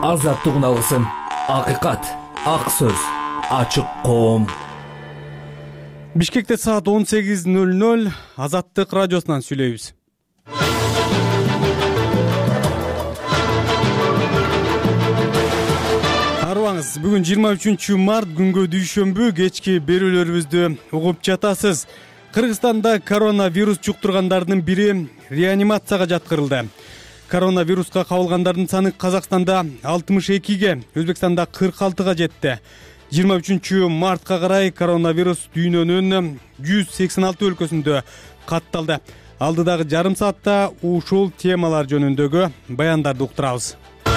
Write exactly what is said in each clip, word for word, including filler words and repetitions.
азаттык алсын. Акыйкат, ак сөз, ачык коом. Бишкекте саат он сегиз ноль ноль Азаттык радиосунан сүйлөйбүз. Арыбаңыз, бүгүн жыйырма үчүнчү март күнгө дүйшөмбү кечки берүүлөрүбүздү угуп жатасыз. Кыргызстанда коронавирус жуктургандардын бири реанимацияга жаткырылды. Коронавируска кабылгандардын саны Казакстанда алтымыш экиге, Өзбекстанда кырк алтыга жетти. жыйырма үчүнчү мартка карай коронавирус дүйнөнүн жүз сексен алты өлкөсүндө катталды. Алдыдагы жарым саатта ушул темалар жөнүндөгү баяндарды уктурабыз.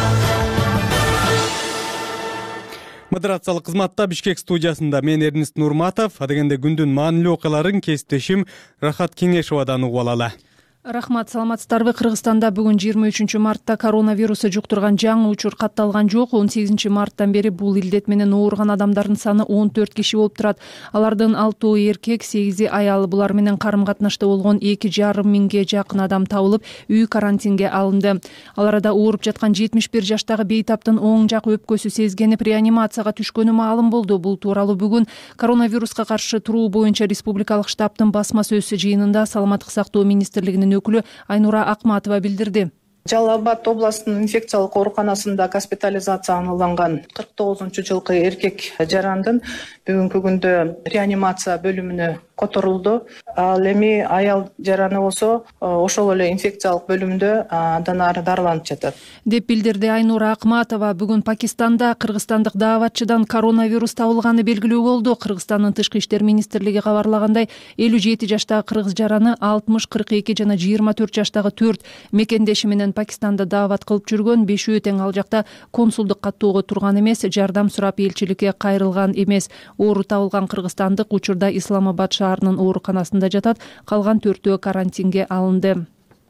Модерациялык кызматта Бишкек студиясында мен Эрнист Нурматов, адегенде күндүн маанилүү окуяларын кесиптешим Рахат Кеңешовадан угуп алалы. Рахмат, саламатсыздарбы? Кыргызстанда бүгүн жыйырма үчүнчү мартта коронавирусу жуктурган жаңы учур катталган жок. он сегизинчи марттан бери бул илдет менен ооруган адамдардын саны он төрт киши болуп турат. Алардын алтоо эркек, сегизи аял. Булар менен карым-катнашта болгон эки жарым миңге жакын адам табылып, үй карантинге алынды. Ал арада ооруп жаткан жетимиш бир жаштагы бейтаптын оң жак өпкөсү сезгенип реанимацияга түшкөнү маалым болду. Бул тууралуу бүгүн коронавируска каршы туруу боюнча республикалык штабтын басма сөз жыйынында Саламаттык сактоо министрлигинин өкүлү Айнура Акматова билдирди. Жалал Абад областынын инфекциялык ооруканасында госпитализацияланган кырк тогузунчу жылкы эркек жарандын бүгүнкү күндө реанимация бөлүмүнө которулду. Ал эми аял жараны болсо ошол эле инфекциялык бөлүмдө андан ары дарыланып жатат, деп билдирди Айнура Акматова. Бүгүн Пакистанда кыргызстандык дааватчыдан коронавирус табылганы белгилүү болду. Кыргызстандын тышкы иштер министрлиги кабарлагандай, элүү жети жаштагы кыргыз жараны алтымыш, кырк эки жана жыйырма төрт жаштагы төрт мекендеши менен Пакистанда даават кылып жүргөн. Бешөө тең ал жакта консулдук каттоого турган эмес, жардам сурап элчиликке кайрылган эмес. Оору табылган кыргызстандык учурда Исламабад шаарынын ооруканасында жатат, калган төртөө карантинге алынды.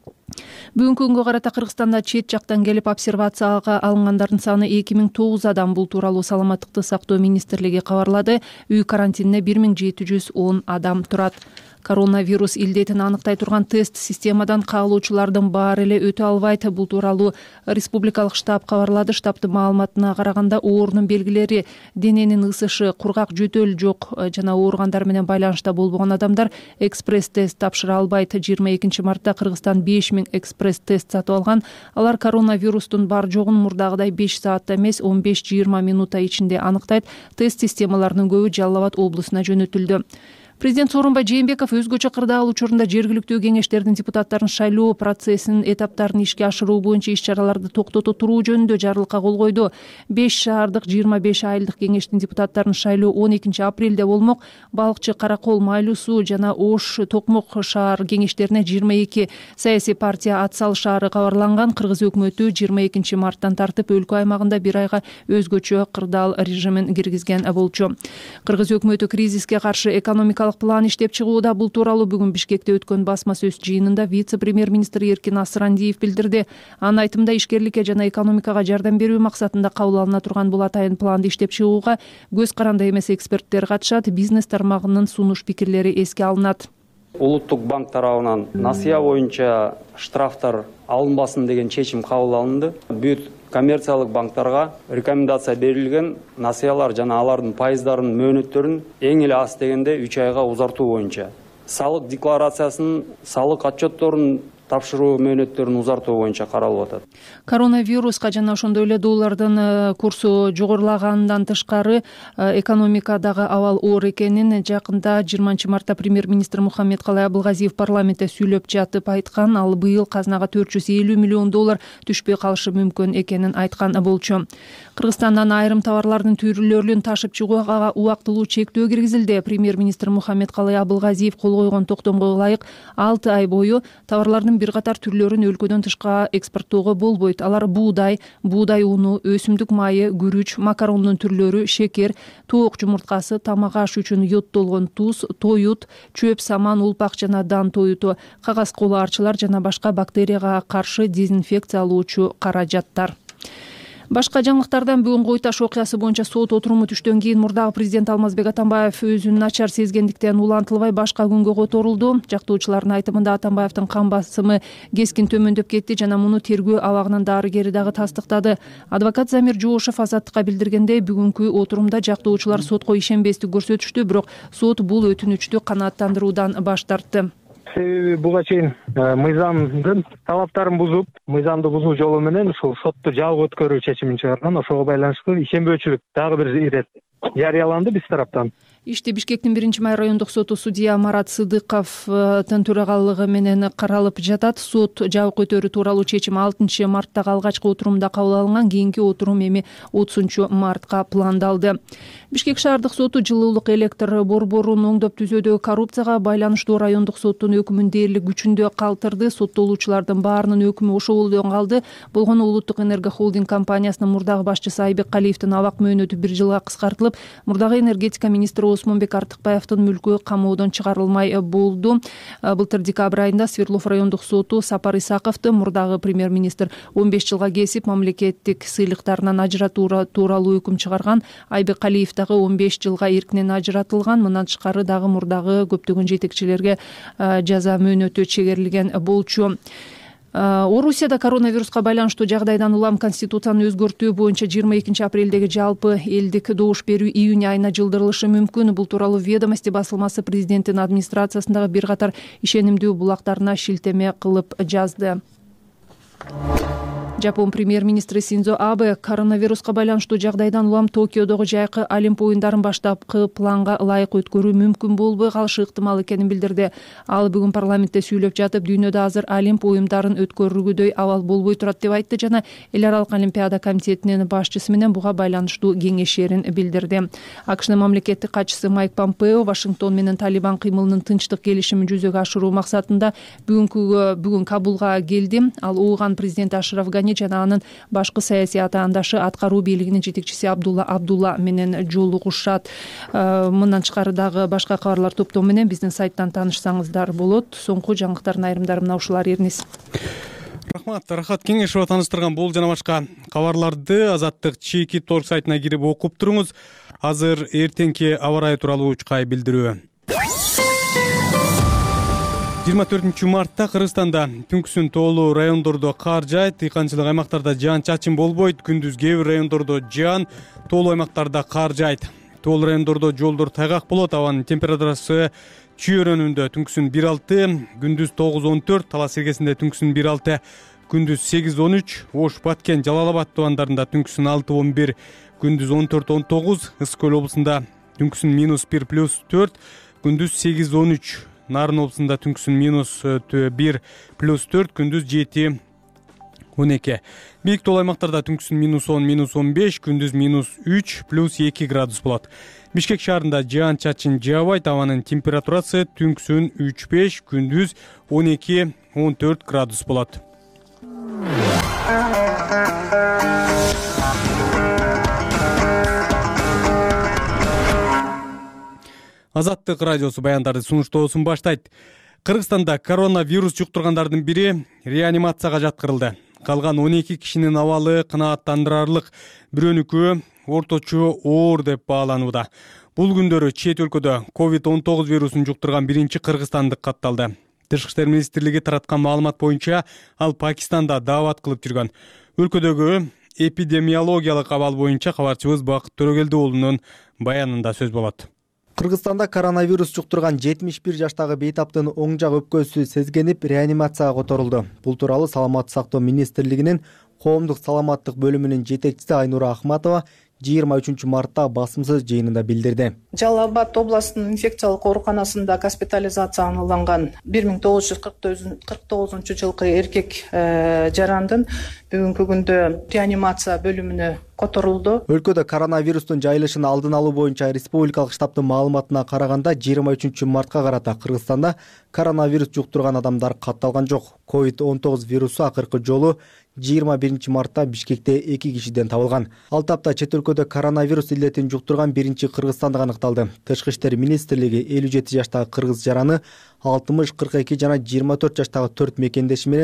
Бүгүнкү күнгө карата Кыргызстанда чет жактан келип обсервацияга алынгандардын саны эки миң тогуз адам. Бул тууралуу Саламаттыкты сактоо министрлиги кабарлады. Үй карантинине бир миң жети жүз он адам турат. Коронавирус илдетин аныктай турган тест системадан кагылуучулардын баары эле өтө албайт. Бул тууралуу республикалык штаб кабарлады. Штабтын маалыматына караганда, оорунун белгилери дененин ысышы, кургак жөтөл жок жана ооругандар менен байланышта болбогон адамдар экспресс-тест тапшыра албайт. жыйырма экинчи мартта Кыргызстан беш миң экспресс-тест сатып алган. Алар коронавирустун бар жогун мурдагыдай беш саатта эмес, он беш жыйырма минутта ичинде аныктайт. Тест системаларынын көбү Жалал Абад облусуна жөнөтүлдү. Президент Сооронбай Жээнбеков өзгөчө кырдаал учурунда жергиликтүү кеңештердин депутаттарын шайлоо процессинин этаптарын ишке ашыруу боюнча иш-чараларды токтото туруу жөнүндө жарлыкка кол койду. беш шаардык жыйырма беш айылдык кеңештин депутаттарын шайлоо он экинчи апрелде болмок. Балыкчы, Каракол, Майлуу суу жана Ош, Токмок шаар кеңештерине жыйырма эки саясий партия ат салышаары кабарланган. Кыргыз өкмөтү жыйырма экинчи марттан тартып өлкө аймагында бир айга өзгөчө кырдаал режимин киргизген болчу. Кыргыз өкмөтү кризиске каршы экономикалык план иштеп чыгууда. Бул тууралуу бүгүн Бишкекте өткөн басма сөз жыйынында вице-премьер-министр Эркин Асырандиев билдирди. Анын айтымында, ишкерликке жана экономикага жардам берүү максатында кабыл алына турган бул атайын планды иштеп чыгууга көз каранды эмес эксперттер катышат. Бизнес тармагынын сунуш пикирлери эске алынат. Улуттук банк тарабынан насыя боюнча штрафтар алынбасын деген чечим кабыл алынды. Бүт коммерциялык банктарга рекомендация берилген насыялар жана алардын пайыздарынын мөөнөттөрүн эң эле аз дегенде үч айга узартуу боюнча, салык декларациясынын салык отчетторун тапшыруу мөөнөттөрүн узартуу боюнча каралып атат. Коронавируска жана ошондой эле доллардын курсу жогорулагандан тышкары экономикадагы абал оор экенин жакында жыйырманчы мартта премьер-министр Мухаммедкалай Абылгазиев парламентте сүйлөп жатып айткан. Ал быйыл казнага төрт жүз элүү миллион доллар түшпөй калышы мүмкүн экенин айткан болчу. Кыргызстандан айрым товарлардын түрлөрүн ташып чыгууга убактылуу чектөө киргизилди. Премьер-министр Мухаммедкалай Абылгазиев кол койгон токтомго ылайык алты ай бою товарлардын бир катар түрлөрүн өлкөдөн тышка экспорттоого болбойт. Алар буудай, буудай уну, өсүмдүк майы, күрүч, макарондун түрлөрү, шекер, тоок жумурткасы, тамак аш үчүн йоддолгон туз, тоют, чөп, саман, улпак жана дан тоюту, кагаз колу арчылар жана башка бактерияга каршы дезинфекциялоочу каражаттар. Башка жаңылыктардан бүгүн Кой Таш окуясы боюнча сот отуруму түштөн кийин мурдагы президент Алмазбек Атамбаев өзүн начар сезгендиктен улантылбай башка күнгө которулду. Жактоочулардын айтымында Атамбаевдин кан басымы кескин төмөндөп кетти жана муну тергөө абагынын дарыгери дагы тастыктады. Адвокат Замир Жоошев Азаттыкка билдиргендей, бүгүнкү отурумда жактоочулар сотко ишенбестик көрсөтүштү, бирок сот бул өтүнүчтү канааттандыруудан баш тартты. Себеби буга чейин мыйзамдын талаптарын бузуп, мыйзамды бузуу жолу менен ушул сотту жабык өткөрүү чечимин чыгарган. Ошого байланыштуу ишенбөөчүлүк дагы бир ирет жарыяланды биз тараптан. Ишти Бишкектин биринчи май райондук соту судья Марат Сыдыковдун төрагалыгы менен каралып жатат. Сот жабык өтөрүү тууралуу чечим алтынчы марттагы алгачкы отурумда кабыл алынган. Кийинки отурум эми отузунчу мартка пландалды. Бишкек шаардык соту жылуулук электр борборун оңдоп түзүүдөгү коррупцияга байланыштуу райондук соттун өкүмүн дээрлик күчүндө калтырды. Соттолуучулардын баарынын өкүмү ошол калды. Болгону Улуттук энерго холдинг компаниясынын мурдагы башчысы Айбек Калиевдин абак мөөнөтү бир жылга кыскартылып, мурдагы энергетика министри Осмонбек Артыкбаевдин мүлкү камоодон чыгарылмай болду. Былтыр декабрь айында Свердлов райондук соту Сапар Исаковду мурдагы премьер-министр он беш жылга кесип, мамлекеттик сыйлыктарынан ажыратуу тууралуу өкүм чыгарган. Айбек Калиев дагы он беш жылга эркинен ажыратылган. Мындан тышкары дагы мурдагы көптөгөн жетекчилерге жаза мөөнөтү чегерилген болчу. Орусияда коронавируска байланыштуу жагдайдан улам конституцияны өзгөртүү боюнча жыйырма экинчи апрелдеги жалпы элдик добуш берүү июнь айына жылдырылышы мүмкүн. Бул тууралуу Ведомости басылмасы президенттин администрациясындагы бир катар ишенимдүү булактарына шилтеме кылып жазды. Жапон премьер-министри Синдзо Абе коронавируска байланыштуу жагдайдан улам Токиодогу жайкы Олимп оюндарын баштапкы планга ылайык өткөрүү мүмкүн болбой калышы ыктымал экенин билдирди. Ал бүгүн парламентте сүйлөп жатып, дүйнөдө азыр Олимп оюндарын өткөрүүгөдөй абал болбой турат деп айтты жана Эл аралык олимпиада комитетинин башчысы менен буга байланыштуу кеңешерин билдирди. АКШнын мамлекеттик катчысы Майк Помпео Вашингтон менен Талибан кыймылынын тынчтык келишимин жүзөгө ашыруу максатында бүгүнкү бүгүн Кабулга келди. Ал ууган президенти Ашраф Гани жана анын башкы саясий атаандашы аткаруу бийлигинин жетекчиси Абдулла Абдулла менен жолугушат. Мындан тышкары дагы башка кабарлар топтому менен биздин сайттан таанышсаңыздар болот. Соңку жаңылыктардын айрымдары мына ушулар эрниз. Рахмат, Рахат Кеңешова таныштырган бул жана башка кабарларды Азаттык чеки торг сайтына кирип окуп туруңуз. Азыр эртеңки аба ырайы тууралуу учкай билдирүү. жыйырма төртүнчү мартта Кыргызстанда түнкүсүн тоолуу райондордо кар жаайт, дыйканчылык аймактарда жаан чачын болбойт, күндүз кээ бир райондордо жаан, тоолуу аймактарда кар жаайт. Тоолуу райондордо жолдор тайгак болот, абанын температурасы чүйөрөнүндө түнкүсүн бир алты, күндүз тогуз он төрт, Талас Сергесинде түнкүсүн бир алты, күндүз сегиз он үч, Ош, Баткен, Жалал Абад тубандарында түнкүсүн алты он бир, күндүз он төрт он тогуз, Ысык көл облусунда түнкүсүн минус бир плюс төрт, күндүз сегиз он үч, Нарын облусунда түнкүсүн минус бир плюс төрт, күндүз жети он эки. Бийик тоолуу аймактарда түнкүсүн минус он, минус он беш, күндүз минус үч плюс эки градус болот. Бишкек шаарында жаан чачын жаабайт, абанын температурасы түнкүсүн үч беш, күндүз он эки он төрт градус болот. Азаттык радиосу баяндарды сунуштоосун баштайт. Кыргызстанда коронавирус жуктургандардын бири реанимацияга жаткырылды. Калган он эки кишинин абалы канааттандырарлык, бирөөнүкү орточо оор деп бааланууда. Бул күндөрү чет өлкөдө ковид он тогуз вирусун жуктурган биринчи кыргызстандык катталды. Тышкы иштер министрлиги тараткан маалымат боюнча ал Пакистанда даават кылып жүргөн. Өлкөдөгү эпидемиологиялык абал боюнча кабарчыбыз Бакыт Төрөгелди уулунун баянында сөз болот. Кыргызстанда коронавирус жуктурган жетимиш бир жаштагы бейтаптын оң жак өпкөсү сезгенип реанимацияга которулду. Бул тууралуу Саламаттык сактоо министрлигинин коомдук саламаттык бөлүмүнүн жетекчиси Айнура Ахматова жыйырма үчүнчү мартта басымсыз жыйынында билдирди. Жалал Абад областынын инфекциялык ооруканасында госпитализацияланган бир миң тогуз жүз кырк тогузунчу жылкы эркек жарандын бүгүнкү күндө реанимация бөлүмүнө которулду. Өлкөдө коронавирустун жайылышын алдын алуу боюнча республикалык штабтын маалыматына караганда жыйырма үчүнчү мартка карата Кыргызстанда коронавирус жуктурган адамдар катталган жок. ковид он тогуз вирусу акыркы жолу жыйырма биринчи мартта Бишкекте эки кишиден табылган. Ал тапта чет өлкөдө коронавирус илетин жуктурган биринчи кыргызстандык аныкталды. Тышкы иштер министрлиги элүү жети жаштагы кыргыз жараны алтымыш кырк эки жана жыйырма төрт жаштагы төрт мекендеши менен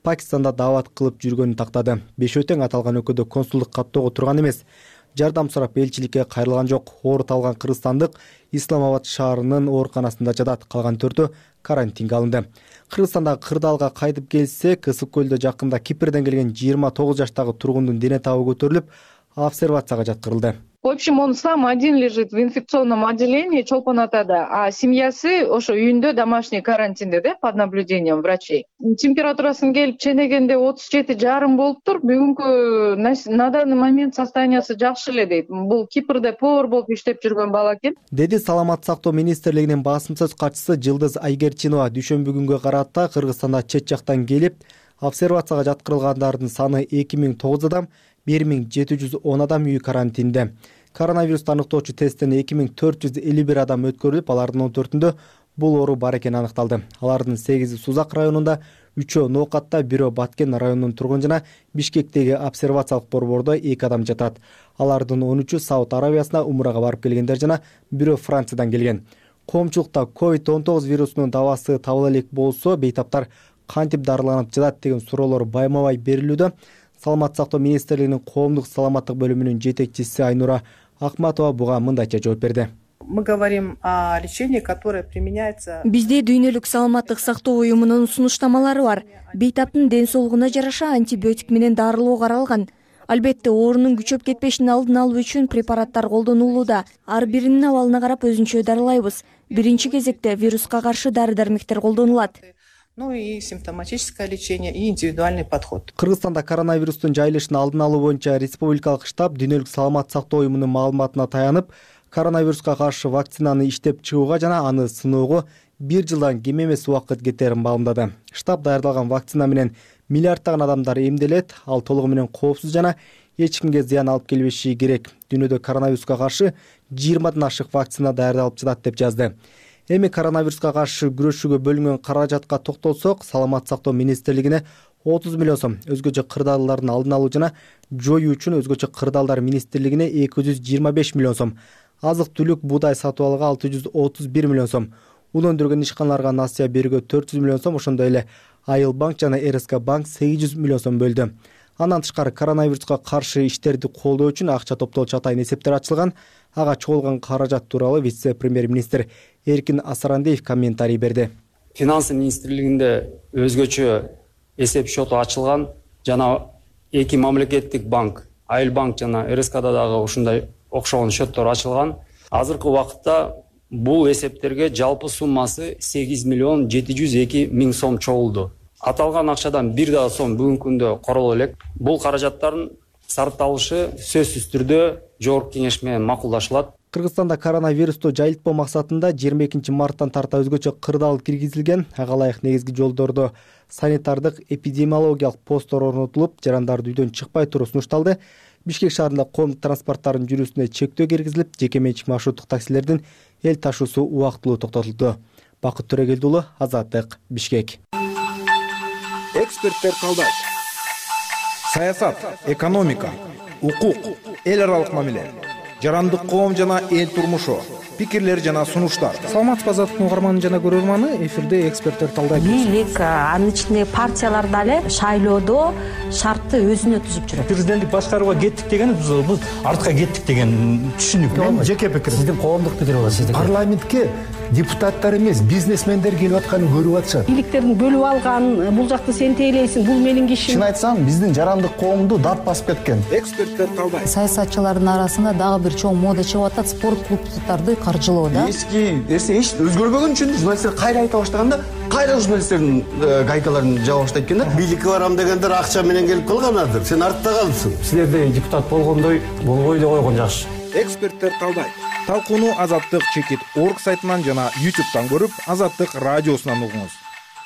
Пакистанда даават кылып жүргөнүн тактады. Бешөтең аталган өлкөдө консулдук каттоого турган эмес. Жардам сурап элчиликке кайрылган жок. Оорут алган кыргызстандык Исламабад шаарынын ооруканасында жатат. Калган төртөө карантинге алынды. Кыргызстандагы Кырдаалга кайтып келсек, Ысык көлдө жакында Кипрден келген жыйырма тогуз жаштагы тургундун дене табы көтөрүлүп, обсервацияга жаткырылды. В общем, он сам один лежит в инфекционном отделении Чолпон атада, а семьясы ошо үйүндө домашний карантинде да, под наблюдением врачей. Температурасын келип ченегенде отуз жети жарым болуптур. Бүгүнкү на данный момент состояниясы жакшы эле дейт. Бул Кипрде повар болуп иштеп жүргөн бала экен. Деди Саламаттык сактоо министрлигинин басым сөз катчысы Жылдыз Айгерчинова. Дүйшөмбү күнгө карата Кыргызстанда чет жактан келип, обсервацияга жаткырылгандардын саны эки миң тогуз адам, бир миң жети жүз он адам үй карантинде. Коронавирус аныктоочу тесттен эки миң төрт жүз элүү бир адам өткөрүлүп, алардын он төртүндө бул оору бар экени аныкталды. Алардын сегизи Сузак районунда, үчөө Ноокатта, бирөө Баткен районунун тургуну жана Бишкектеги обсервациялык борбордо эки адам жатат. Алардын он үчү Сауд Арабиясына умрага барып келгендер жана бирөө Франциядан келген. Коомчулукта ковид он тогуз вирусунун дабасы табыла элек болсо, бейтаптар кантип дарыланып жатат деген суроолор байма-бай берилүүдө. Саламаттык сактоо министрлигинин коомдук саламаттык бөлүмүнүн жетекчиси Айнура Акматова буга мындайча жооп берди. Мы говорим о лечении, которое применяется. Бизде дүйнөлүк саламаттык сактоо уюмунун сунуштамалары бар. Бейтаптын ден соолугуна жараша антибиотик менен дарылоо каралган. Албетте оорунун күчөп кетпешин алдын алуу үчүн препараттар колдонулууда. Ар биринин абалына карап өзүнчө дарылайбыз. Биринчи кезекте вируска каршы дары-дармектер колдонулат. Ну и симптоматическое лечение, и индивидуальный подход. Кыргызстанда коронавирустун жайылышын алдын алуу боюнча республикалык штаб дүйнөлүк саламаттык сактоо уюмунун маалыматына таянып, коронавируска каршы вакцинаны иштеп чыгууга жана аны сыноого бир жылдан кем эмес убакыт кетерин маалымдады. Штаб даярдалган вакцина менен миллиарддаган адамдар эмделет, ал толугу менен коопсуз жана эч кимге зыян алып келбеши керек. Дүйнөдө коронавируска каршы жыйырмадан ашык вакцина даярдалып жатат деп жазды. Эми коронавируска каршы күрөшүүгө бөлүнгөн каражатка токтолсок, Саламаттык сактоо министрлигине отуз миллион сом, өзгөчө кырдаалдардын алдын алуу жана жоюу үчүн өзгөчө кырдаалдар министрлигине эки жүз жыйырма беш миллион сом, азык-түлүк, буудай сатып алууга алты жүз отуз бир миллион сом, ун өндүргөн ишканаларга насыя берүүгө төрт жүз миллион сом, ошондой эле Айыл банк жана эр эс ка банк сегиз жүз миллион сом бөлдү. Андан тышкары коронавируска каршы иштерди колдоо үчүн акча топтоочу атайын эсептер ачылган. Ага чогулган каражат тууралуу вице-премьер-министр Эркин Асарандиев комментарий берди. Финансы министрлигинде өзгөчө эсеп счету ачылган жана эки мамлекеттик банк, Айыл банк жана эр эс када дагы ушундай окшогон счеттор ачылган. Азыркы убакытта бул эсептерге жалпы суммасы сегиз миллион жети жүз эки миң сом чогулду. Аталган акчадан бир да сом бүгүнкү күндө короло элек. Бул каражаттардын сарпталышы сөзсүз түрдө жогорку кеңеш менен макулдашылат. Кыргызстанда коронавирусту жайылтпоо максатында жыйырма экинчи марттан тарта өзгөчө кырдаал киргизилген. Ага ылайык негизги жолдордо санитардык эпидемиологиялык посттор орнотулуп, жарандар үйдөн чыкпай туруу сунушталды. Бишкек шаарында коомдук транспорттардын жүрүүсүнө чектөө киргизилип, жеке менчик маршруттук таксилердин эл ташуусу убактылуу токтотулду. Бакыт Төрөгелди уулу, Азаттык, Бишкек. Эксперттер калдайт. Саясат, экономика, укук, эл аралык мамиле, жарандык коом жана эл турмушу, пикирлер жана сунуштар. Саламатсызбы Азаттыктын угарманы жана көрөрманы, эфирде эксперттер талдайт. Бийлик, анын ичинде партиялар дагы шайлоодо шартты өзүнө түзүп жүрөт. Президенттик башкарууга кеттик деген биз артка кеттик деген түшүнүк. Мен жеке пикирим. Сиздин коомдук пикир бар, сиздин. Парламентке депутаттар эмес, бизнесмендер келип атканын көрүп атышат. Бийликтердин бөлүп алган, бул жакты сен тейлейсиң, бул менин кишим. Чын айтсам, биздин жарандык коомду дат басып кеткен. Эксперттер талдайт. Саясатчылардын арасында дагы бир чоң мода чыгып атат, спорт клубдарды каржылоо да. Эски нерсе эч өзгөрбөгөн үчүн журналисттер кайра айта баштаганда, кайра журналисттердин гайкаларын жаба баштайт экен да. Бийликке барам дегендер акча менен келип калганадыр. Сен артта калыпсың. Силерде депутат болгондой болбой эле койгон жакшы. Эксперттер талдайт. Талкууну Азаттык чекит орг сайтынан жана ютубтан көрүп, Азаттык радиосунан угуңуз.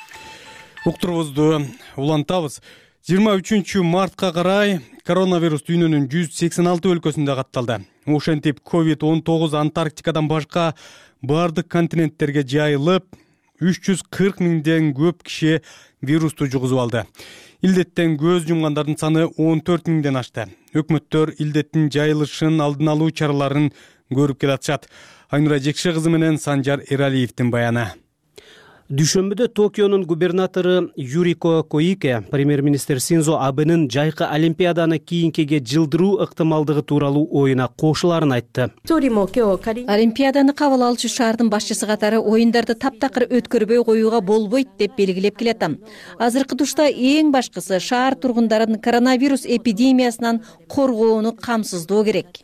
Уктурубузду улантабыз. жыйырма үчүнчү мартка карай коронавирус дүйнөнүн жүз сексен алты өлкөсүндө катталды. Ошентип ковид он тогуз Антарктикадан башка бардык континенттерге жайылып, үч жүз кырк миңден көп киши вирусту жугузуп алды. Илдеттен көз жумгандардын саны он төрт миңден ашты. Өкмөттөр илдеттин жайылышын алдын алуу чараларын көрүп келатышат. Айнура Жекше кызы менен Санжар Эралиевдин баяны. Дүйшөмбүдө Токионун губернатору Юрико Коике премьер-министр Синзо Абенин жайкы Олимпиаданы кийинкиге жылдыруу ыктымалдыгы тууралуу оюна кошуларын айтты. Олимпиаданы кабыл алуучу шаардын башчысы катары оюндарды таптакыр өткөрбөй коюуга болбойт деп белгилеп келатам. Азыркы тушта эң башкысы шаар тургундарын коронавирус эпидемиясынан коргоону камсыздоо керек.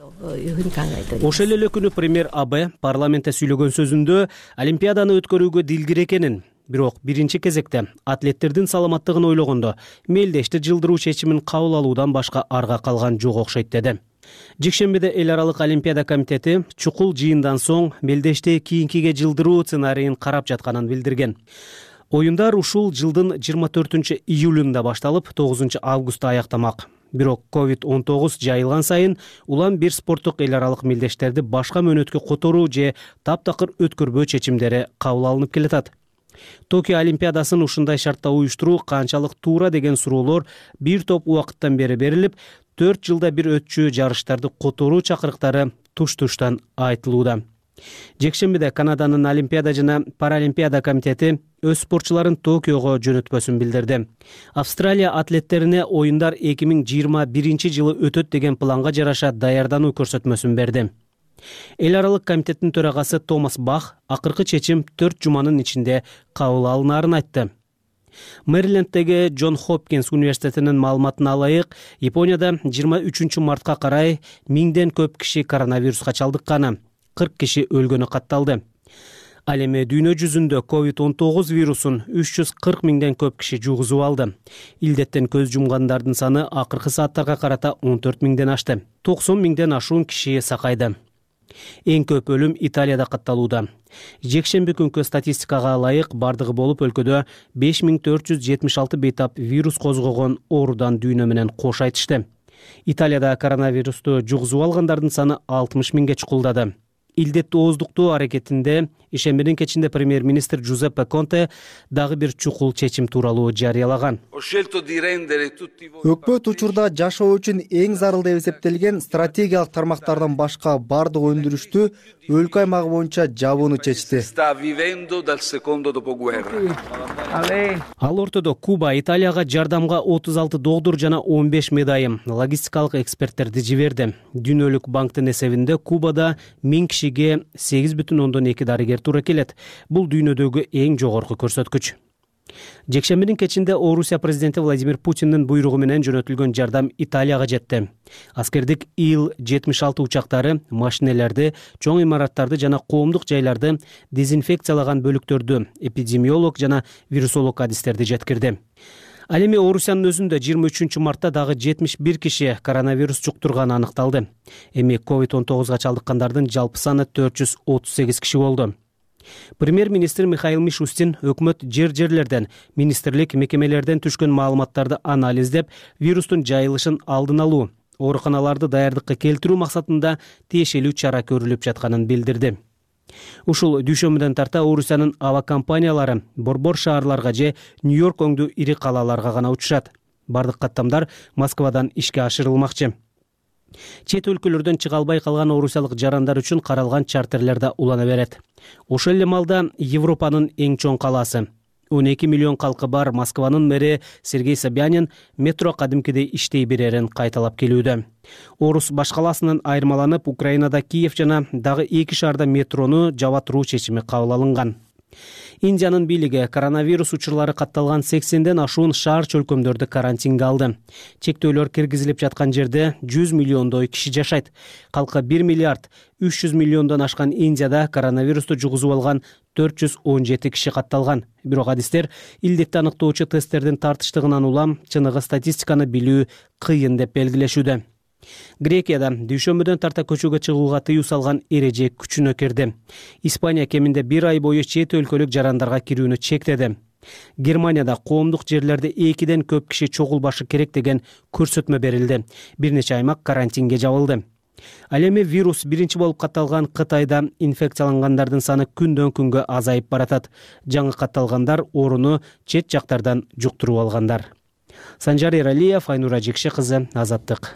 Ошол эле күнү премьер Абе парламентте сүйлөгөн сөзүндө Олимпиаданы өткөрүүгө дилгир экенин, бирок биринчи кезекте атлеттердин саламаттыгын ойлогондо мелдешти жылдыруу чечимин кабыл алуудан башка арга калган жок окшойт деди. Жекшембиде эл аралык Олимпиада комитети чукул жыйындан соң мелдешти кийинкиге жылдыруу сценарийин карап жатканын билдирген. Оюндар ушул жылдын жыйырма төртүнчү июлунда башталып, тогузунчу августта аяктамак. Бирок ковид он тогуз жайылган сайын улам бир спорттук эл аралык мелдештерди башка мөөнөткө которуу же таптакыр өткөрбөө чечимдери кабыл алынып келатат. Токио Олимпиадасын ушундай шартта уюштуруу канчалык туура деген суроолор бир топ убакыттан бери берилип, төрт жылда бир өтчү жарыштарды которуу чакырыктары туш-туштан айтылууда. Жекшембиде Канаданын Олимпиада жана Паралимпиада комитети өз спортчуларын Токиого жөнөтпөсүн билдирди. Австралия атлеттерине оюндар эки миң жыйырма биринчи жылы өтөт деген планга жараша даярдануу көрсөтмөсүн берди. Эл аралык комитеттин төрагасы Томас Бах акыркы чечим төрт жуманын ичинде кабыл алынаарын айтты. Мэриленддеги Джон Хопкинс университетинин маалыматына алайык, Японияда жыйырма үчүнчү мартка карай миңден көп киши коронавируска чалдыкканы, кырк киши өлгөнү катталды. Ал эми дүйнө жүзүндө ковид он тогуз вирусун үч жүз кырк миңден көп киши жугузуп алды. Илдеттен көз жумгандардын саны акыркы сааттарга карата он төрт миңден ашты. токсон миңден ашуун киши сакайды. Эң көп өлүм Италияда катталууда. Жекшемби күнкү статистикага ылайык бардыгы болуп өлкөдө беш миң төрт жүз жетимиш алты бейтап вирус козгогон оорудан дүйнө менен кош айтышты. Италияда коронавирусту жугузуп алгандардын саны алтымыш миңге чукулдады. Илдетти ооздуктоо аракетинде ишембидин кечинде премьер-министр Джузеппе Конте дагы бир чукул чечим тууралуу жарыялаган. Өкмөт учурда жашоо үчүн эң зарыл деп эсептелген стратегиялык тармактардан башка бардык өндүрүштү өлкө аймагы боюнча жабууну чечти. Ал ортодо Куба Италияга жардамга отуз алты доктор жана он беш медайым логистикалык эксперттерди жиберди. Дүйнөлүк банктын эсебинде Кубада миң кишиге сегиз бүтүн ондон эки дарыгер туура келет. Бул дүйнөдөгү эң жогорку көрсөткүч. Жекшембинин кечинде Орусия президенти Владимир Путиндин буйругу менен жөнөтүлгөн жардам Италияга жетти. Аскердик Ил жетимиш алты учактары машинелерди, чоң имараттарды жана коомдук жайларды дезинфекциялаган бөлүктөрдү, эпидемиолог жана вирусолог адистерди жеткирди. Ал эми Орусиянын өзүндө жыйырма үчүнчү мартта дагы жетимиш бир киши коронавирус жуктурганы аныкталды. Эми ковид он тогузга чалдыккандардын жалпы саны төрт жүз отуз сегиз киши болду. Премьер-министр Михаил Мишустин өкмөт жер-жерлерден, министрлик мекемелерден түшкөн маалыматтарды анализдеп, вирустун жайылышын алдын алуу, ооруканаларды даярдыкка келтирүү максатында тиешелүү чара көрүлүп жатканын билдирди. Ушул дүйшөмбүдөн тарта Орусиянын авиакомпаниялары борбор шаарларга же Нью-Йорк оңдуу ири калаларга гана учушат. Бардык каттамдар Москвадан ишке ашырылмакчы. Чет өлкөлөрдөн чыга албай калган орусиялык жарандар үчүн каралган чартерлер да улана берет. Ошол эле малда Европанын эң чоң калаасы, он эки миллион калкы бар Москванын мэри Сергей Собянин метро кадимкидей иштей берерин кайталап келүүдө. Орус баш калаасынан айырмаланып, Украинада Киев жана дагы эки шаарда метрону жабатыруу чечими кабыл алынган. Индиянын бийлиги коронавирус учурлары катталган сексенден ашуун шаар чөлкөмдөрдү карантинге алды. Чектөөлөр киргизилип жаткан жерде жүз миллиондой киши жашайт. Калкы бир миллиард үч жүз миллиондон ашкан Индияда коронавирусту жугузуп алган төрт жүз он жети киши катталган. Бирок адистер илдетти аныктоочу тесттердин тартыштыгынан улам чыныгы статистиканы билүү кыйын деп белгилешүүдө. Грекияда дүйшөмбүдөн тарта көчөгө чыгууга тыюу салган эреже күчүнө кирди. Испания кеминде бир ай бою чет өлкөлүк жарандарга кирүүнү чектеди. Германияда коомдук жерлерде экиден көп киши чогулбашы керек деген көрсөтмө берилди. Бир нече аймак карантинге жабылды. Ал эми вирус биринчи болуп катталган Кытайда инфекциялангандардын саны күндөн күнгө азайып баратат. Жаңы катталгандар оруну чет жактардан жуктуруп алгандар. Санжар Эралиев, Айнура Жекше кызы, Азаттык.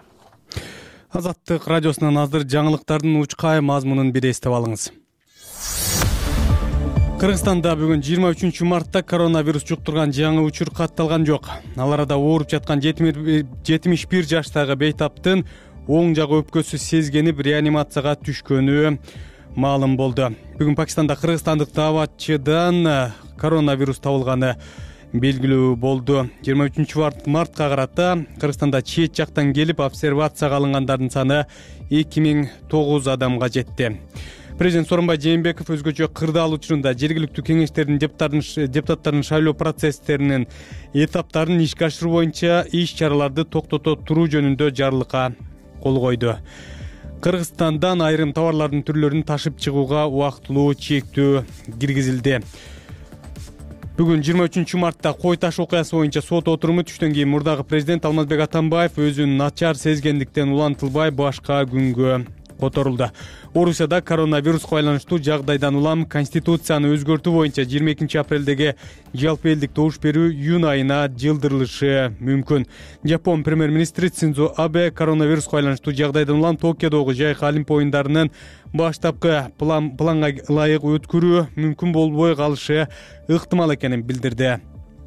Азаттык радиосунан азыр жаңылыктардын учкай мазмунун бир эстеп алыңыз. Кыргызстанда бүгүн жыйырма үчүнчү мартта коронавирус жуктурган жаңы учур катталган жок. Ал арада ооруп жаткан жетимиш бир жаштагы бейтаптын оң жак өпкөсү сезгенип реанимацияга түшкөнү маалым болду. Бүгүн Пакистанда кыргызстандык дааватчыдан коронавирус табылганы белгилүү болду. жыйырма үчүнчү мартка карата Кыргызстанда чет жактан келип обсервацияга алынгандардын саны эки миң тогуз адамга жетти. Президент Сооронбай Жээнбеков өзгөчө кырдаал учурунда жергиликтүү кеңештердин депутаттарын шайлоо процесстеринин этаптарын ишке ашыруу боюнча иш чараларды токтото туруу жөнүндө жарлыкка кол койду. Кыргызстандан айрым товарлардын түрлөрүн ташып чыгууга убактылуу чектөө киргизилди. Бүгүн жыйырма үчүнчү мартта Кой таш окуясы боюнча сот отуруму түштөн кийин мурдагы президент Алмазбек Атамбаев өзүн начар сезгендиктен улантылбай башка күнгө которулду. Орусияда коронавируска байланыштуу жагдайдан улам Конституцияны өзгөртүү боюнча жыйырма экинчи апрелдеги жалпы элдик добуш берүү июнь айына жылдырылышы мүмкүн. Жапон премьер-министри Синдзо Абе коронавируска байланыштуу жагдайдан улам Токиодогу жайкы Олимп оюндарынын баштапкы планга ылайык өткөрүү мүмкүн болбой калышы ыктымал экенин билдирди.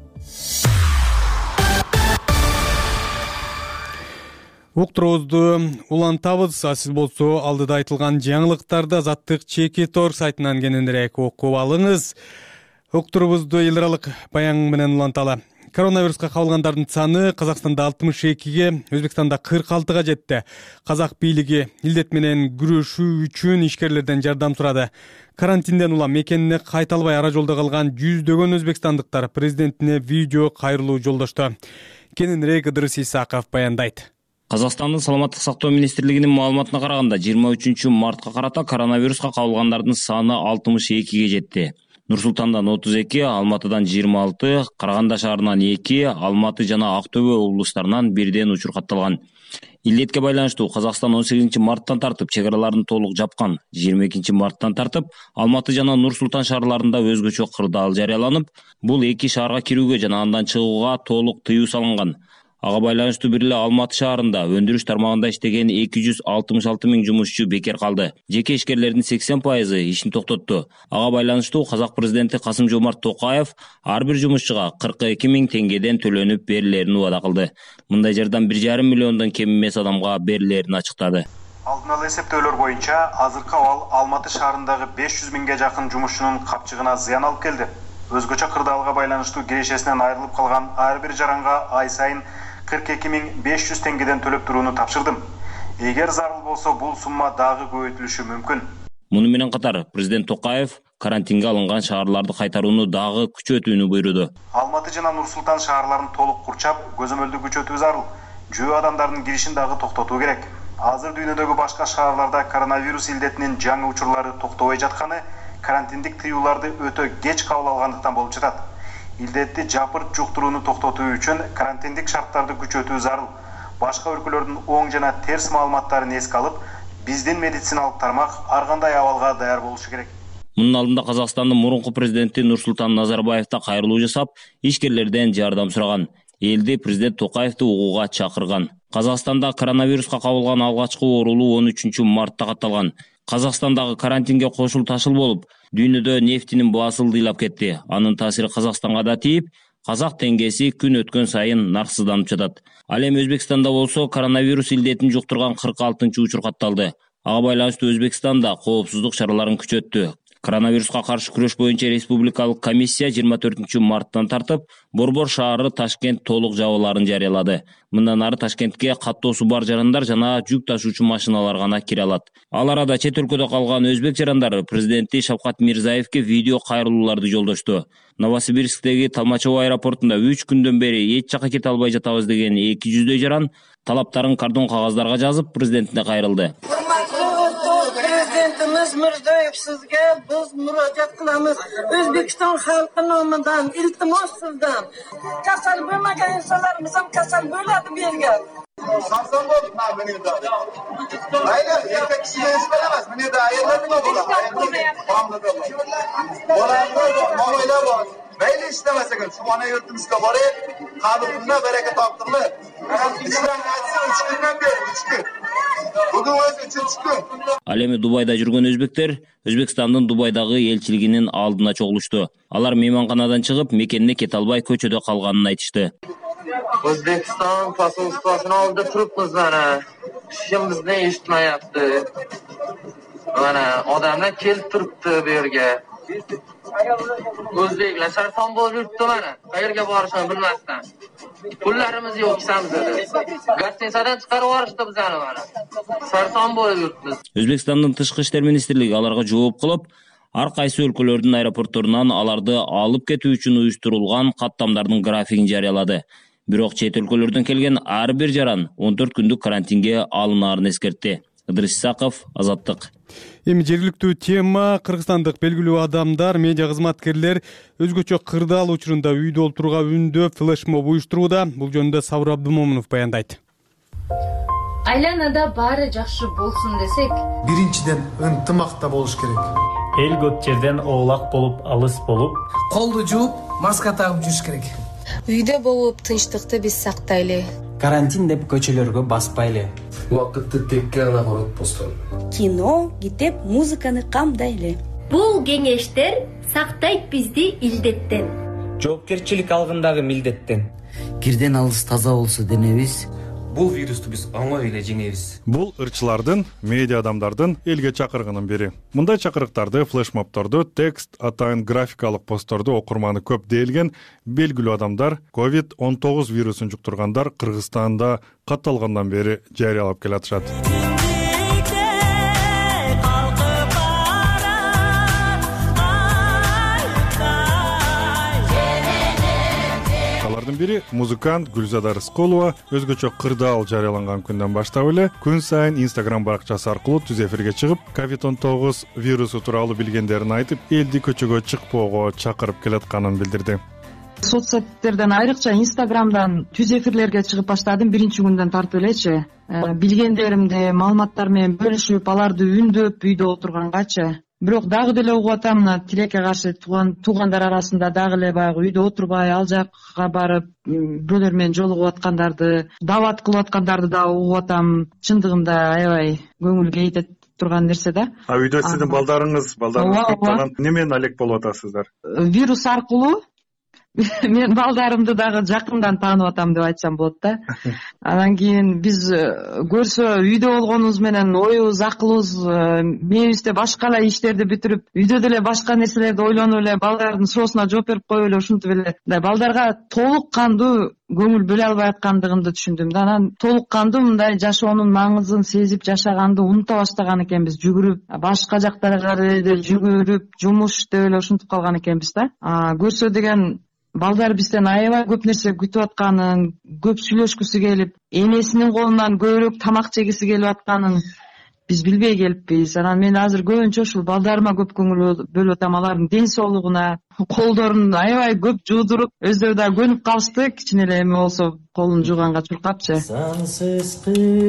Уктуруубузду улантабыз. Сиз болсо алдыда айтылган жаңылыктарды Азаттык Чеки Торг сайтынан кененирээк окуп алыңыз. Уктуруубузду эл аралык баян менен уланталы. Коронавируска кабылгандардын саны Казакстанда алтымыш экиге, Өзбекстанда кырк алтыга жетти. Казак бийлиги илдет менен күрөшүү үчүн ишкерлерден жардам сурады. Карантинден улам мекенине кайта албай ара жолдо калган жүздөгөн өзбекстандыктар президентине видео кайрылуу жолдошту. Кененирээк Ыдырыс Исаков баяндайт. Казакстандын саламаттык сактоо министрлигинин маалыматына караганда жыйырма үчүнчү мартка карата коронавируска кабылгандардын саны алтымыш экиге жетти. Нур-Султандан отуз эки, Алматыдан жыйырма алты, Караганда шаарынан эки, Алматы жана Актөбө облустарынан бирден учур катталган. Илдетке байланыштуу Казакстан он сегизинчи марттан тартып чек араларын толук жапкан. жыйырма экинчи марттан тартып Алматы жана Нур-Султан шаарларында өзгөчө кырдаал жарыяланып, бул эки шаарга кирүүгө жана андан чыгууга толук тыюу салынган. Ага байланыштуу бир эле Алматы шаарында өндүрүш тармагында иштеген эки жүз алтымыш алты миң жумушчу бекер калды. Жеке ишкерлердин сексен пайызы ишин токтотту. Ага байланыштуу Казак президенти Касым-Жомарт Токаев ар бир жумушчуга кырк эки миң теңгеден төлөнүп берилерин убада кылды. Мындай жардам бир жарым миллиондон кем эмес адамга берилерин ачыктады. Алдын ала эсептөөлөр боюнча азыркы абал Алматы шаарындагы беш жүз миңге жакын жумушчунун капчыгына зыян алып келди. Өзгөчө кырдаалга байланыштуу кирешесинен айрылып калган ар бир жаранга ай сайын кырк эки миң беш жүз теңгеден төлөп турууну тапшырдым. Эгер зарыл болсо бул сумма дагы көбөйтүлүшү мүмкүн. Муну менен катар президент Токаев карантинге алынган шаарларды кайтарууну дагы күчөтүүнү буйруду. Алматы жана Нур-Султан шаарларын толук курчап, көзөмөлдү күчөтүү зарыл. Жөө адамдардын киришин дагы токтотуу керек. Азыр дүйнөдөгү башка шаарларда коронавирус илдетинин жаңы учурлары токтобой жатканы карантиндик тыюуларды өтө кеч кабыл алгандыктан болуп жатат. Илдетти жапырт жуктурууну токтотуу үчүн карантиндик шарттарды күчөтүү зарыл. Башка өлкөлөрдүн оң жана терс маалыматтарын эске алып, биздин медициналык тармак ар кандай абалга даяр болушу керек. Мунун алдында Казакстандын мурунку президенти Нурсултан Назарбаев да кайрылуу жасап, ишкерлерден жардам сураган. Элди президент Токаевди угууга чакырган. Казакстанда коронавируска кабылган алгачкы оорулуу он үчүнчү мартта катталган. Казакстандагы карантинге кошул ташыл болуп, дүйнөдө нефтинин баасы ылдыйлап кетти. Анын таасири Казакстанга да тийип, казак теңгеси күн өткөн сайын нарксызданып жатат. Ал эми Өзбекстанда болсо коронавирус илдетин жуктурган кырк алтынчы учур катталды. Ага байланыштуу Өзбекстанда коопсуздук чараларын күчөттү. Коронавируска каршы күрөш боюнча республикалык комиссия жыйырма төртүнчү марттан тартып Борбор шаары Ташкент толук жабууларын жарыялады. Мындан ары Ташкентке каттоосу бар жарандар жана жүк ташуучу машиналар гана кире алат. Ал арада чет өлкөдө калган өзбек жарандары президенти Шавкат Мирзаевке видео кайрылууларды жолдошту. Новосибирсктеги Толмачево аэропортунда үч күндөн бери эч жака кете албай жатабыз деген эки жүздөй жаран талаптарын кардон кагаздарга жазып президентине кайрылды. Президентimiz Mirziyoyev sizga biz murojaat qilamiz. O'zbekiston xalqi nomidan iltimos sizdan. Kasal bo'lmagan insonlarimiz ham kasal bo'ladi bu yerga. Samson bo'lib mana bu yerda. Mayli, erkak kishi emas, bu yerda ayollarning o'g'li. Bolalar, mo'maylar bor. Mayli ishlamasa ham shu ona yurtimizga borib, qabulda baraka toptirib, ishlarni uch kundan beri uch kun. Ал эми Дубайда жүргөн өзбектер Өзбекстандын Дубайдагы элчилигинин алдына чогулушту. Алар мейманканадан чыгып, мекенине кете албай көчөдө калганын айтышты. O'zbekiston posolstvosini oldida turibmiz mana. Hech bizni eshitmayapti. Mana odamlar kelib turibdi bu yerga. O'zbeklar sarson bo'lib yuribdi mana. Qayerga borishni bilmasdan. Pullarimiz yo'q hisobimizda. Gastinisadan chiqarib yuborishdi bizani mana. Sarson bo'lib yuribmiz. Өзбекстандын тышкы иштер министрлиги аларга жооп кылып, ар кайсы өлкөлөрдүн аэропортторунан аларды алып кетүү үчүн уюштурулган каттамдардын графигин жарыялады. Бирок чет өлкөлөрдөн келген ар бир жаран он төрт күндүк карантинге алынаарын эскертти. Ыдырыс Исаков, Азаттык. Эми жергиликтүү тема кыргызстандык белгилүү адамдар, медиа кызматкерлер өзгөчө кырдаал учурунда үйдө олтурууга үндөп флешмоб уюштурууда. Бул жөнүндө Сабыр Абдымомунов баяндайт. Айланада баары жакшы болсун десек, биринчиден ынтымакта болуш керек. Эл көп жерден оолак болуп, алыс болуп, колду жууп, маска тагып жүрүш керек. Үйдө болуп тынчтыкты биз сактайлы. Карантин деп көчөлөргө баспайлы. Убакытты текке гана коротпостон. Кино, китеп, музыканы камдайлы. Бул кеңештер сактайт бизди илдеттен. Жоопкерчилик алгындагы милдеттен. Кирден алыс таза болсо денебиз. Бул вирусту биз оңой эле жеңебиз. Бул ырчылардын, медиа адамдардын элге чакыргынын бири. Мындай чакырыктарды, флешмобторду, текст, атайын графикалык постторду окурманы көп делген белгилүү адамдар ковид он тогуз вирусун жуктургандар Кыргызстанда катталгандан бери жарыялап келатышат. Бири музыкант Гүлзада Рыскулова өзгөчө кырдаал жарыяланган күндөн баштап эле күн сайын Instagram баракчасы аркылуу түз эфирге чыгып, ковид он тогуз вирусу тууралуу билгендерин айтып, элди көчөгө чыкпоого чакырып келатканын билдирди. Соц сеттерден айрыкча Instagramдан түз эфирлерге чыгып баштадым биринчи күндөн тартып элечи. Билгендеримди, маалыматтар менен бөлүшүп, аларды үндөп үйдө отургангачы. Бирок дагы деле угуп атам, мына тилекке каршы туугандар арасында дагы эле баягы үйдө отурбай, ал жакка барып, бирөөлөр менен жолугуп аткандарды, дават кылып аткандарды да угуп атам. Чындыгында аябай көңүл кейитет турган нерсе да. А үйдө сиздин балдарыңыз, балдарыңыз каттаган немен алек болуп атасыздар? Вирус аркылуу. Мен балдарымды дагы жакындан таанып атам деп айтсам болот да. Анан кийин биз көрсө үйдө болгонубуз менен оюбуз, акылыбыз, мээбизде башка эле иштерди бүтүрүп, үйдө деле башка нерселерди ойлонуп эле балдардын суроосуна жооп берип коюп эле ушинтип эле балдарга толук кандуу көңүл бөлө албай аткандыгымды түшүндүм да. Анан толук кандуу мындай жашоонун маңызын сезип жашаганды унута баштаган экенбиз, жүгүрүп, башка жактарга эле жүгүрүп, жумуш иштеп эле ушинтип калган экенбиз да. Көрсө деген балдар бизден аябай көп нерсе күтүп атканын, көп сүйлөшкүсү келип, энесинин колунан көбүрөөк тамак жегиси келип атканын биз билбей келиппиз. Анан мен азыр көбүнчө ушул балдарыма көп көңүл бөлүп атам, алардын ден соолугуна, колдорун аябай көп жуудуруп, өздөрү да көнүп калышты, кичине эле эме болсо колун жууганга чуркапчы. Сансыз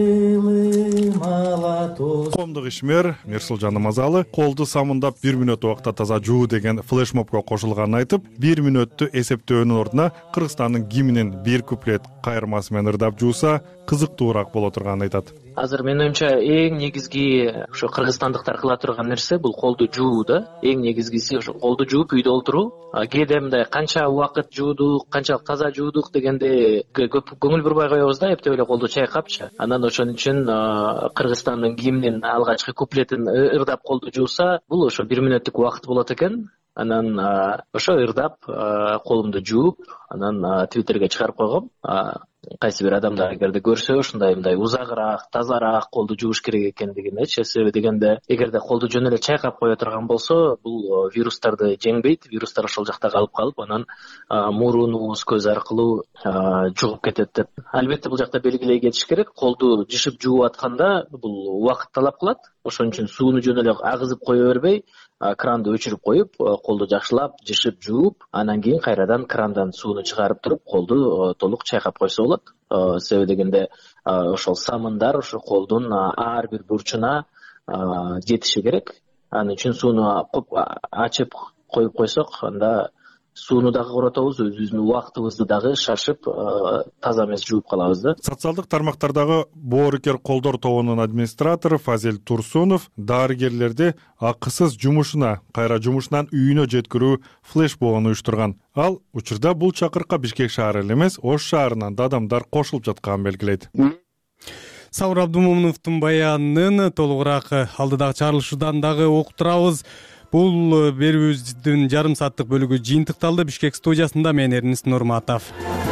кылым алатоз. Коомдук ишмер Мирсулжан Намазалы колду самындап бир мүнөт убакта таза жуу деген флешмобко кошулганын айтып, бир мүнөттү эсептөөнүн ордуна Кыргызстандын гимнин бир куплет кайырмасы менен ырдап жууса кызыктуураак боло турганын айтат. Азыр менин оюмча эң негизги ошо кыргызстандыктар кыла турган нерсе бул колду жуу да. Эң негизгиси ошо колду жууп үйдө олтуруу. Кээде мындай канча убакыт жуудук, канчалык таза жуудук дегенде көп көңүл бурбай коебуз да, эптеп эле колду чайкапчы. Анан ошон үчүн Кыргызстандын гимнин алгачкы куплетин ырдап колду жууса, бул ошо бир мүнөттүк убакыт болот экен. Анан ошо ырдап колумду жууп, анан Твиттерге чыгарып койгом. Кайсы бир адамдар эгерде көрсө ушундай мындай узагыраак, тазараак колду жууш керек экендигинечи. Себеби дегенде эгерде колду жөн эле чайкап кое турган болсо, бул вирустарды жеңбейт, вирустар ошол жакта калып калып, анан мурун, ооз, көз аркылуу жугуп кетет деп. Албетте бул жакта белгилей кетиш керек. Колду жышып жууп атканда бул убакыт талап кылат. Ошон үчүн сууну жөн эле агызып кое бербей, кранды өчүрүп коюп, колду жакшылап жышып жууп, анан кийин кайрадан крандан сууну чыгарып туруп, колду толук чайкап койсо болот. Себеби дегенде ошол самындар ошо колдун ар бир бурчуна жетиши керек. Анын үчүн сууну ачып коюп койсок, анда сууну дагы коротобуз, өзүбүздүн убактыбызды дагы шашып таза эмес жууп калабыз да. Социалдык тармактардагы боорукер колдор тобунун администратору Фазил Турсунов дарыгерлерди акысыз жумушуна, кайра жумушунан үйүнө жеткирүү флешмобун уюштурган. Ал учурда бул чакырыкка Бишкек шаары эле эмес, Ош шаарынан да адамдар кошулуп жатканын белгилейт. Сабыр Абдумомуновдун баянын толугураак алдыдагы чыгарылышуудан дагы уктурабыз. Бул берүүбүздүн жарым сааттык бөлүгү жыйынтыкталды. Бишкек студиясында мен Эрнис Нурматов.